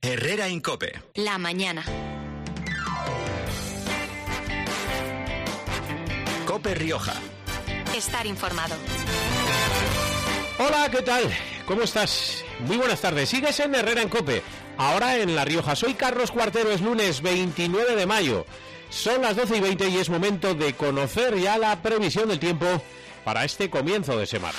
Herrera en COPE. La mañana. COPE Rioja. Estar informado. Hola, ¿qué tal? ¿Cómo estás? Muy buenas tardes. Sigues en Herrera en COPE. Ahora en La Rioja. Soy Carlos Cuartero, es lunes 29 de mayo. Son las 12:20 y es momento de conocer ya la previsión del tiempo para este comienzo de semana.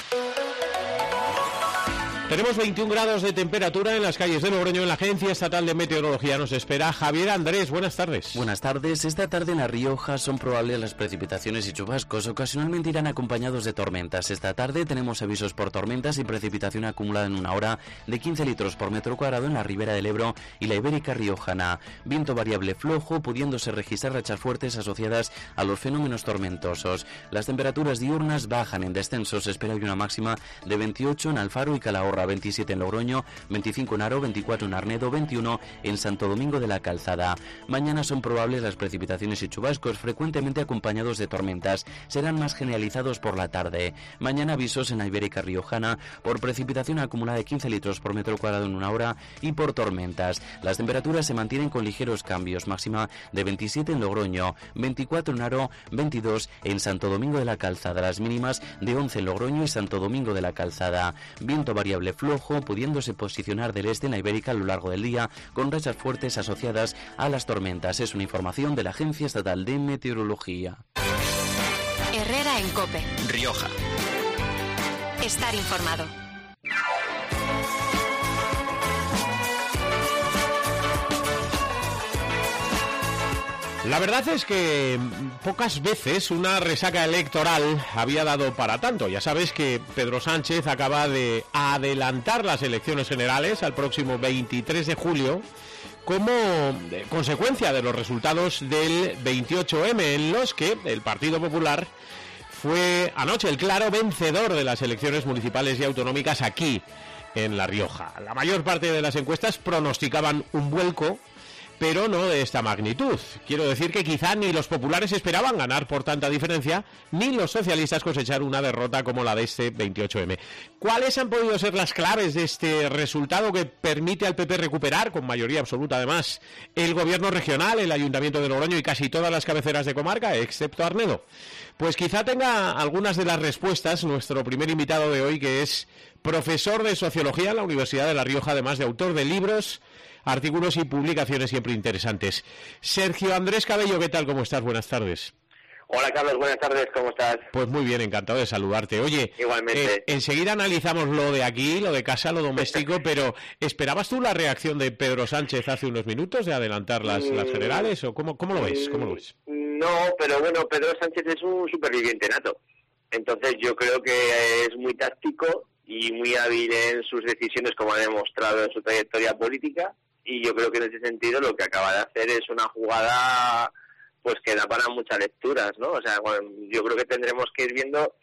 Tenemos 21 grados de temperatura en las calles de Logroño. En la Agencia Estatal de Meteorología nos espera Javier Andrés. Buenas tardes. Buenas tardes. Esta tarde en La Rioja son probables las precipitaciones y chubascos. Ocasionalmente irán acompañados de tormentas. Esta tarde tenemos avisos por tormentas y precipitación acumulada en una hora de 15 litros por metro cuadrado en la Ribera del Ebro y la Ibérica Riojana. Viento variable flojo, pudiéndose registrar rachas fuertes asociadas a los fenómenos tormentosos. Las temperaturas diurnas bajan en descenso. Se espera hoy una máxima de 28 en Alfaro y Calahorra, 27 en Logroño, 25 en Haro, 24 en Arnedo, 21 en Santo Domingo de la Calzada. Mañana son probables las precipitaciones y chubascos, frecuentemente acompañados de tormentas. Serán más generalizados por la tarde. Mañana avisos en la Ibérica Riojana por precipitación acumulada de 15 litros por metro cuadrado en una hora y por tormentas. Las temperaturas se mantienen con ligeros cambios, máxima de 27 en Logroño, 24 en Haro, 22 en Santo Domingo de la Calzada. Las mínimas de 11 en Logroño y Santo Domingo de la Calzada. Viento variable flojo, pudiéndose posicionar del este en la Ibérica a lo largo del día, con rachas fuertes asociadas a las tormentas. Es una información de la Agencia Estatal de Meteorología. Herrera en COPE. Rioja. Estar informado. La verdad es que pocas veces una resaca electoral había dado para tanto. Ya sabes que Pedro Sánchez acaba de adelantar las elecciones generales al próximo 23 de julio como consecuencia de los resultados del 28M, en los que el Partido Popular fue anoche el claro vencedor de las elecciones municipales y autonómicas aquí en La Rioja. La mayor parte de las encuestas pronosticaban un vuelco, pero no de esta magnitud. Quiero decir que quizá ni los populares esperaban ganar por tanta diferencia, ni los socialistas cosechar una derrota como la de este 28M. ¿Cuáles han podido ser las claves de este resultado que permite al PP recuperar, con mayoría absoluta además, el gobierno regional, el Ayuntamiento de Logroño y casi todas las cabeceras de comarca, excepto Arnedo? Pues quizá tenga algunas de las respuestas nuestro primer invitado de hoy, que es profesor de Sociología en la Universidad de La Rioja, además de autor de libros, artículos y publicaciones siempre interesantes. Sergio Andrés Cabello, ¿qué tal? ¿Cómo estás? Buenas tardes. Hola Carlos, buenas tardes, ¿cómo estás? Pues muy bien, encantado de saludarte. Oye, igualmente. Enseguida analizamos lo de aquí, lo de casa, lo doméstico, pero ¿esperabas tú la reacción de Pedro Sánchez hace unos minutos de adelantar las generales? ¿O cómo lo ves? ¿Cómo lo ves? No, pero bueno, Pedro Sánchez es un superviviente nato. Entonces yo creo que es muy táctico y muy hábil en sus decisiones, como ha demostrado en su trayectoria política. Y yo creo que en ese sentido lo que acaba de hacer es una jugada pues que da para muchas lecturas, ¿no? O sea, bueno, yo creo que tendremos que ir viendo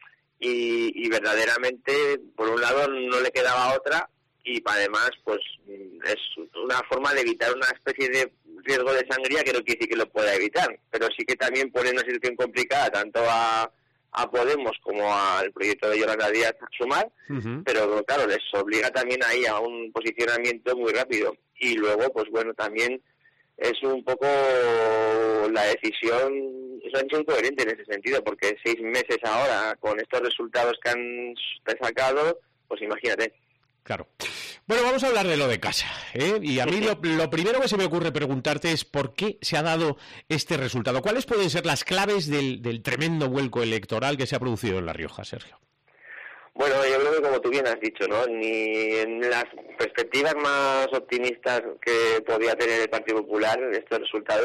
y verdaderamente, por un lado, no le quedaba otra y además, pues es una forma de evitar una especie de riesgo de sangría que no quiere decir que lo pueda evitar, pero sí que también pone en una situación complicada tanto a Podemos como al proyecto de Yolanda Díaz Sumar, pero claro, les obliga también ahí a un posicionamiento muy rápido. Y luego, pues bueno, también es un poco la decisión, es incoherente en ese sentido, porque 6 meses ahora, con estos resultados que han sacado, pues imagínate. Claro. Bueno, vamos a hablar de lo de casa, ¿eh? Y a mí lo primero que se me ocurre preguntarte es por qué se ha dado este resultado. ¿Cuáles pueden ser las claves del tremendo vuelco electoral que se ha producido en La Rioja, Sergio? Bueno, yo creo que como tú bien has dicho, ¿no? Ni en las perspectivas más optimistas que podía tener el Partido Popular, este resultado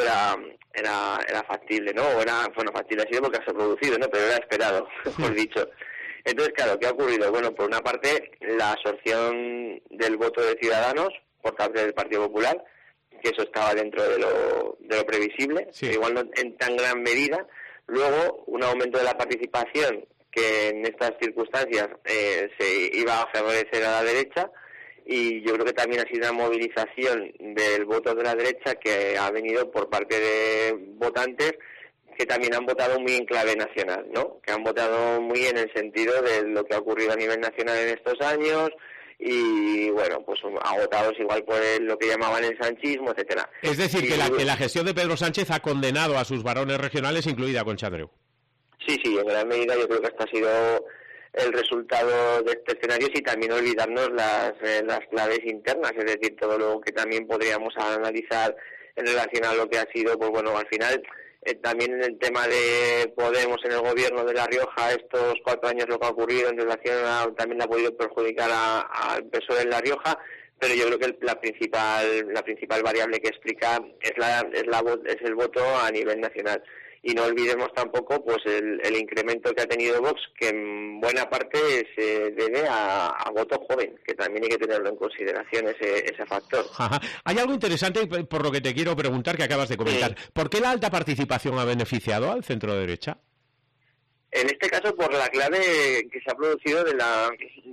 era factible, ¿no? Factible ha sido porque se ha producido, ¿no? Pero era esperado, mejor dicho. Entonces, claro, ¿qué ha ocurrido? Bueno, por una parte, la absorción del voto de Ciudadanos por parte del Partido Popular, que eso estaba dentro de lo previsible, sí. Igual no en tan gran medida. Luego, un aumento de la participación, que en estas circunstancias se iba a favorecer a la derecha, y yo creo que también ha sido una movilización del voto de la derecha que ha venido por parte de votantes que también han votado muy en clave nacional, ¿no? Que han votado muy en el sentido de lo que ha ocurrido a nivel nacional en estos años y bueno, pues agotados igual por lo que llamaban el sanchismo, etcétera. Es decir, que la gestión de Pedro Sánchez ha condenado a sus varones regionales, incluida Concha Andreu. Sí, en gran medida yo creo que este ha sido el resultado de este escenario, y también olvidarnos las claves internas, es decir, todo lo que también podríamos analizar en relación a lo que ha sido, pues bueno, al final también en el tema de Podemos en el gobierno de La Rioja, estos 4 años lo que ha ocurrido en relación a, también ha podido perjudicar al PSOE en La Rioja, pero yo creo que la principal variable que explica es el voto a nivel nacional. Y no olvidemos tampoco pues el incremento que ha tenido Vox, que en buena parte se debe a voto joven, que también hay que tenerlo en consideración ese factor. Ajá. Hay algo interesante por lo que te quiero preguntar, que acabas de comentar. Sí. ¿Por qué la alta participación ha beneficiado al centro derecha? En este caso, por la clave que se ha producido de la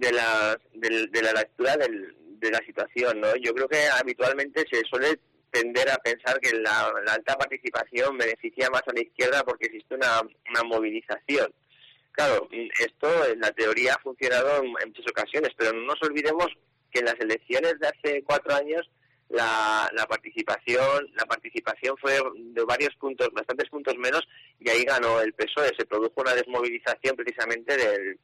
lectura de la situación, ¿no? Yo creo que habitualmente se suele tender a pensar que la alta participación beneficia más a la izquierda porque existe una movilización. Claro, esto en la teoría ha funcionado en muchas ocasiones, pero no nos olvidemos que en las elecciones de hace 4 años la participación fue de bastantes puntos menos, y ahí ganó el PSOE. Se produjo una desmovilización precisamente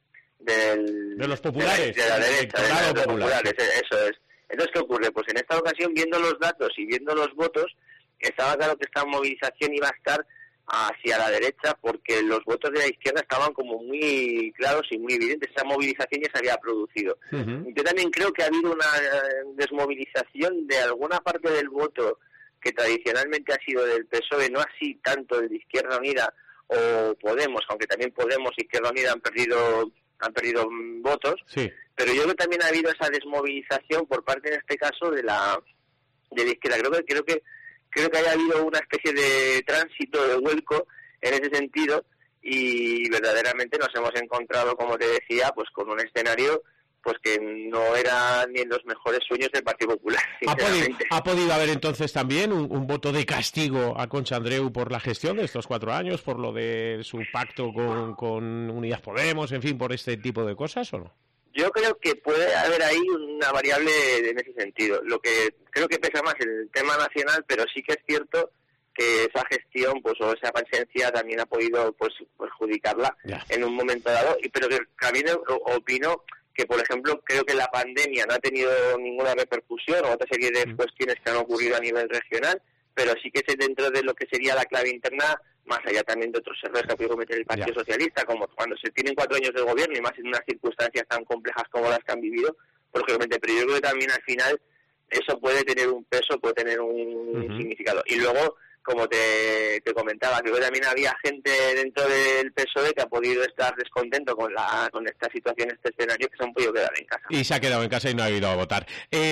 de los populares, de la derecha, de los populares, eso es. Entonces, ¿qué ocurre? Pues en esta ocasión, viendo los datos y viendo los votos, estaba claro que esta movilización iba a estar hacia la derecha, porque los votos de la izquierda estaban como muy claros y muy evidentes. Esa movilización ya se había producido. Uh-huh. Yo también creo que ha habido una desmovilización de alguna parte del voto que tradicionalmente ha sido del PSOE, no así tanto el de Izquierda Unida o Podemos, aunque también Podemos y Izquierda Unida han perdido votos, sí. Pero yo creo que también ha habido esa desmovilización por parte, en este caso, de la izquierda. Creo que haya habido una especie de tránsito, de vuelco en ese sentido, y verdaderamente nos hemos encontrado, como te decía, pues con un escenario pues que no era ni en los mejores sueños del Partido Popular. ¿Ha podido haber entonces también un voto de castigo a Concha Andreu por la gestión de estos 4 años, por lo de su pacto con Unidas Podemos, en fin, por este tipo de cosas, o no? Yo creo que puede haber ahí una variable en ese sentido. Lo que creo que pesa más el tema nacional, pero sí que es cierto que esa gestión, pues, o esa presencia también ha podido, pues, perjudicarla en un momento dado. Pero que también opino que, por ejemplo, creo que la pandemia no ha tenido ninguna repercusión, o otra serie de cuestiones que han ocurrido a nivel regional, pero sí que dentro de lo que sería la clave interna, más allá también de otros errores que ha podido cometer el Partido Socialista, como cuando se tienen 4 años de gobierno y más en unas circunstancias tan complejas como las que han vivido, lógicamente, pero yo creo que también al final eso puede tener un peso, puede tener un significado. Y luego, como te comentaba, creo que también había gente dentro del PSOE que ha podido estar descontento con esta situación, este escenario, que se han podido quedar en casa. Y se ha quedado en casa y no ha ido a votar.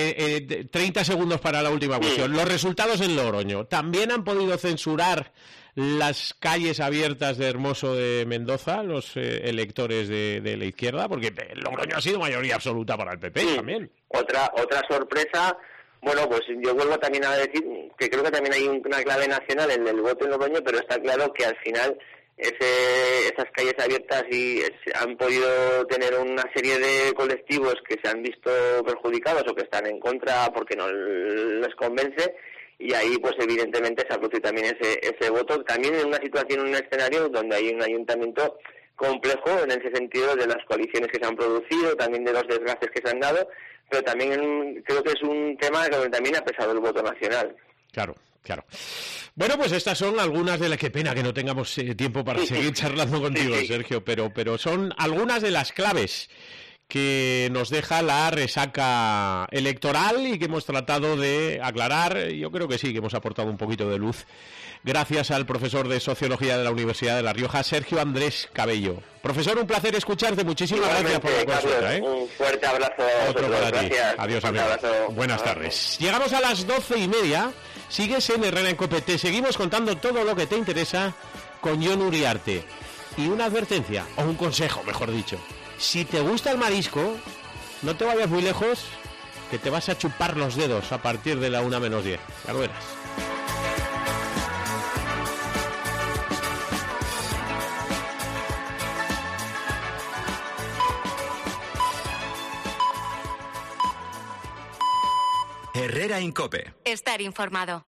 30 segundos para la última cuestión. Los resultados en Logroño. ¿También han podido censurar las calles abiertas de Hermoso de Mendoza los electores de la izquierda? Porque Logroño ha sido mayoría absoluta para el PP también. Otra sorpresa. Bueno, pues yo vuelvo también a decir que creo que también hay una clave nacional en el voto en Logroño, pero está claro que al final esas calles abiertas han podido tener una serie de colectivos que se han visto perjudicados o que están en contra porque no les convence, y ahí pues evidentemente se ha producido también ese voto, también en una situación, en un escenario donde hay un ayuntamiento complejo en ese sentido de las coaliciones que se han producido, también de los desgastes que se han dado, pero también creo que es un tema que también ha pesado el voto nacional. Claro. Bueno, pues estas son algunas de las... Qué pena que no tengamos tiempo para seguir charlando contigo, Sergio, pero son algunas de las claves que nos deja la resaca electoral y que hemos tratado de aclarar. Yo creo que sí, que hemos aportado un poquito de luz. Gracias al profesor de Sociología de la Universidad de La Rioja, Sergio Andrés Cabello. Profesor, un placer escucharte. Muchísimas gracias por la consulta. Un fuerte abrazo. Otro para ti. Gracias. Adiós, amigo. Buenas tardes. Llegamos a las 12:30. Sigues en Herrera en COPE. Te seguimos contando todo lo que te interesa con Jon Uriarte. Y una advertencia, o un consejo, mejor dicho. Si te gusta el marisco, no te vayas muy lejos, que te vas a chupar los dedos a partir de la 1:10. Ya lo verás. Herrera en COPE. Estar informado.